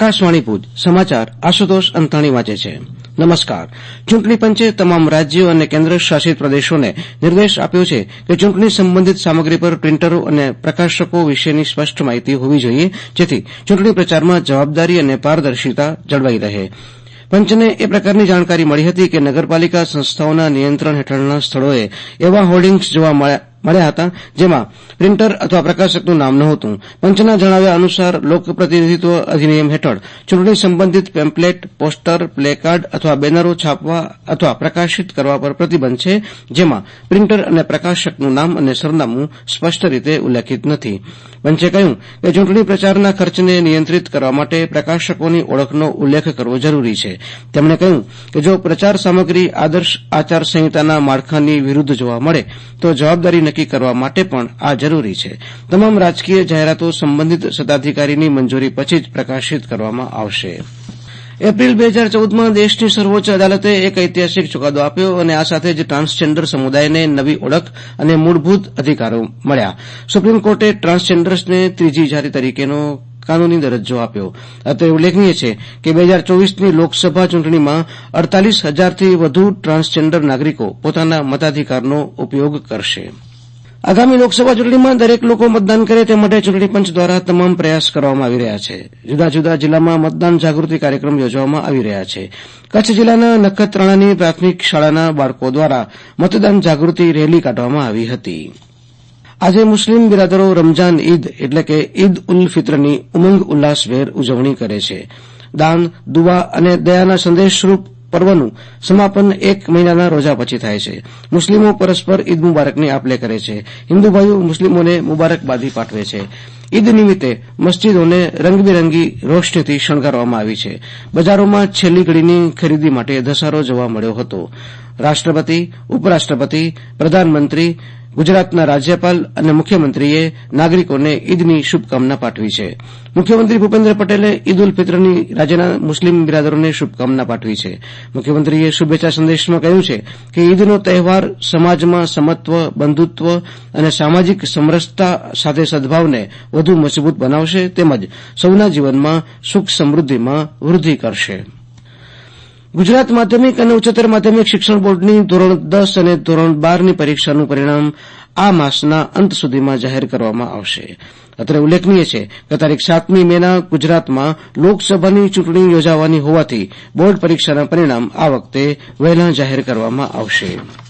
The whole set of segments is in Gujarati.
આકાશવાણી ભુજ સમાચાર આશુતોષ અંતાણી વાંચે છે. નમસ્કાર. ચૂંટણી પંચે તમામ રાજ્યો અને કેન્દ્ર શાસિત પ્રદેશોને નિર્દેશ આપ્યો છે કે ચૂંટણી સંબંધિત સામગ્રી પર પ્રિન્ટરો અને પ્રકાશકો વિશેની સ્પષ્ટ માહિતી હોવી જોઈએ, જેથી ચૂંટણી પ્રચારમાં જવાબદારી અને પારદર્શિતા જળવાઈ રહે. પંચને એ પ્રકારની જાણકારી મળી હતી કે નગરપાલિકા સંસ્થાઓના નિયંત્રણ હેઠળના સ્થળોએ એવા હોર્ડિંગ્સ જોવા મળ્યા હતા જેમાં પ્રિન્ટર અથવા પ્રકાશકનું નામ નહોતું. પંચના જણાવ્યા અનુસાર લોકપ્રતિનિધિત્વ અધિનિયમ હેઠળ ચૂંટણી સંબંધિત પેમ્પલેટ, પોસ્ટર, પ્લેકાર્ડ અથવા બેનરો છાપવા અથવા પ્રકાશિત કરવા પર પ્રતિબંધ છે, જેમાં પ્રિન્ટર અને પ્રકાશકનું નામ અને સરનામું સ્પષ્ટ રીતે ઉલ્લેખિત નથી. પંચે કહ્યું કે ચૂંટણી પ્રચારના ખર્ચને નિયંત્રિત કરવા માટે પ્રકાશકોની ઓળખનો ઉલ્લેખ કરવો જરૂરી છે. તેમણે કહ્યું કે જો પ્રચાર સામગ્રી આદર્શ આચાર સંહિતાના માળખાની વિરુદ્ધ જોવા મળે તો જવાબદારી નક્કી કરવા માટે પણ આ જરૂરી છે. તમામ રાજકીય જાહેરાતો સંબંધિત સત્તાધિકારીની મંજૂરી પછી જ પ્રકાશિત કરવામાં આવશે. એપ્રિલ 2014માં દેશની સર્વોચ્ચ અદાલતે એક ઐતિહાસિક ચુકાદો આપ્યો અને આ સાથે જ ટ્રાન્સજેન્ડર સમુદાયને નવી ઓળખ અને મૂળભૂત અધિકારો મળ્યા. સુપ્રીમ કોર્ટે ટ્રાન્સજેન્ડર્સને ત્રીજી જાતિ તરીકેનો કાનૂની દરજ્જો આપ્યો. અત્રે ઉલ્લેખનીય છે કે 2024ની લોકસભા ચૂંટણીમાં 48,000થી વધુ ટ્રાન્સજેન્ડર નાગરિકો પોતાના મતાધિકારનો ઉપયોગ કરશે. આગામી લોકસભા ચૂંટણીમાં દરેક લોકો મતદાન કરે તે માટે ચૂંટણી પંચ દ્વારા તમામ પ્રયાસ કરવામાં આવી રહ્યા છે. જુદા જુદા જિલ્લામાં મતદાન જાગૃતિ કાર્યક્રમ યોજવામાં આવી રહ્યા છે. કચ્છ જિલ્લાના નખત્રાણાની પ્રાથમિક શાળાના બાળકો દ્વારા મતદાન જાગૃતિ રેલી કાઢવામાં આવી હતી. આજે મુસ્લિમ બિરાદરો રમજાન ઈદ એટલે કે ઈદ ઉલ ફિત્રની ઉમંગ ઉલ્લાસભેર ઉજવણી કરે છે. દાન, દુઆ અને દયાના સંદેશરૂપ પર્વનું સમાપન એક મહિનાના રોજા પછી થાય છે. મુસ્લિમો પરસ્પર ઈદ મુબારકની આપ-લે કરે છે. હિન્દુ ભાઈઓ મુસ્લિમોને મુબારકબાદી પાઠવે છે. ઈદ નિમિત્તે મસ્જિદોને રંગબેરંગી રોશનીથી શણગારવામાં આવી છે. બજારોમાં છેલ્લી ઘડીની ખરીદી માટે ધસારો જોવા મળ્યો હતો. રાષ્ટ્રપતિ, ઉપરાષ્ટ્રપતિ, પ્રધાનમંત્રી, ગુજરાતના રાજ્યપાલ અને મુખ્યમંત્રીએ નાગરિકોને ઈદની શુભકામના પાઠવી છે. મુખ્યમંત્રી ભૂપેન્દ્ર પટેલે ઈદ ઉલ ફિત્રની રાજ્યના મુસ્લિમ બિરાદરોને શુભકામના પાઠવી છે. મુખ્યમંત્રીએ શુભેચ્છા સંદેશમાં કહ્યું છે કે ઈદનો તહેવાર સમાજમાં સમત્વ, બંધુત્વ અને સામાજિક સમરસતા સાથે સદભાવને વધુ મજબૂત બનાવશે તેમજ સૌના જીવનમાં સુખ સમૃદ્ધિમાં વૃદ્ધિ કરશે. ગુજરાત માધ્યમિક અને ઉચ્ચતર માધ્યમિક શિક્ષણ બોર્ડની ધોરણ 10 અને ધોરણ 12ની પરીક્ષાનું પરિણામ આ માસના અંત સુધીમાં જાહેર કરવામાં આવશે. અત્રે ઉલ્લેખનીય છે કે તારીખ 7મી મેના ગુજરાતમાં લોકસભાની ચૂંટણી યોજાવાની હોવાથી બોર્ડ પરીક્ષાના પરિણામ આ વખતે વહેલા જાહેર કરવામાં આવશે.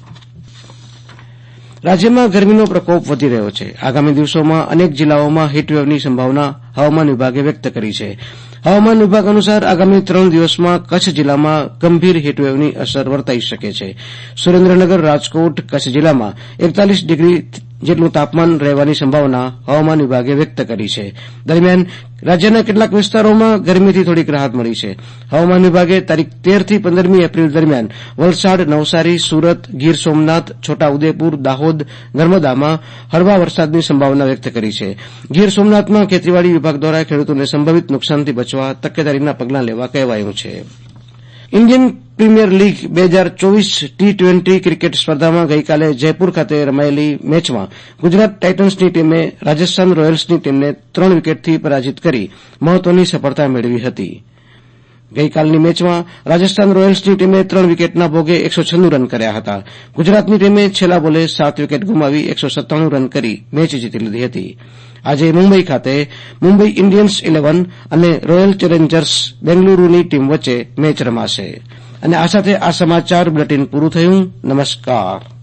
રાજ્યમાં ગરમીનો પ્રકોપ વધી રહ્યો છે. આગામી દિવસોમાં અનેક જિલ્લાઓમાં હીટવેવની સંભાવના હવામાન વિભાગે વ્યક્ત કરી છે. હવામાન વિભાગ અનુસાર આગામી 3 દિવસમાં કચ્છ જિલ્લામાં ગંભીર હીટવેવની અસર વર્તાઈ શકે છે. સુરેન્દ્રનગર, રાજકોટ, કચ્છ જિલ્લામાં 41 ડિગ્રી જેટલું તાપમાન રહેવાની સંભાવના હવામાન વિભાગે વ્યક્ત કરી છે. દરમિયાન રાજ્યના કેટલાક વિસ્તારોમાં ગરમીથી થોડીક રાહત મળી છે. હવામાન વિભાગે તારીખ 13થી 15મી એપ્રિલ દરમિયાન વલસાડ, નવસારી, સુરત, ગીર સોમનાથ, છોટાઉદેપુર, દાહોદ, નર્મદામાં હળવા વરસાદની સંભાવના વ્યક્ત કરી છે. ગીર સોમનાથમાં ખેતીવાડી વિભાગ દ્વારા ખેડૂતોને સંભવિત નુકસાનથી બચવા તકેદારીના પગલાં લેવા કહેવાયું છે. ઇન્ડિયન પ્રીમિયર લીગ 2024 ટી-20 ક્રિકેટ સ્પર્ધામાં ગઈકાલે જયપુર ખાતે રમાયેલી મેચમાં ગુજરાત ટાઇટન્સની ટીમે રાજસ્થાન રોયલ્સની ટીમને 3 વિકેટથી પરાજિત કરી મહત્વની સફળતા મેળવી હતી. ગઈકાલની મેચમાં રાજસ્થાન રોયલ્સની ટીમે 3 વિકેટના ભોગે 196 રન કર્યા હતા. ગુજરાતની ટીમે છેલ્લા બોલે 7 વિકેટ ગુમાવી 197 રન કરી મેચ જીતી લીધી હતી. આજે મુંબઈ ખાતે મુંબઈ ઇન્ડિયન્સ 11 અને રોયલ ચેલેન્જર્સ બેંગલુરુની ટીમ વચ્ચે મેચ રમાશે. અને આ સાથે આ સમાચાર બુલેટિન પૂરું થયું. નમસ્કાર.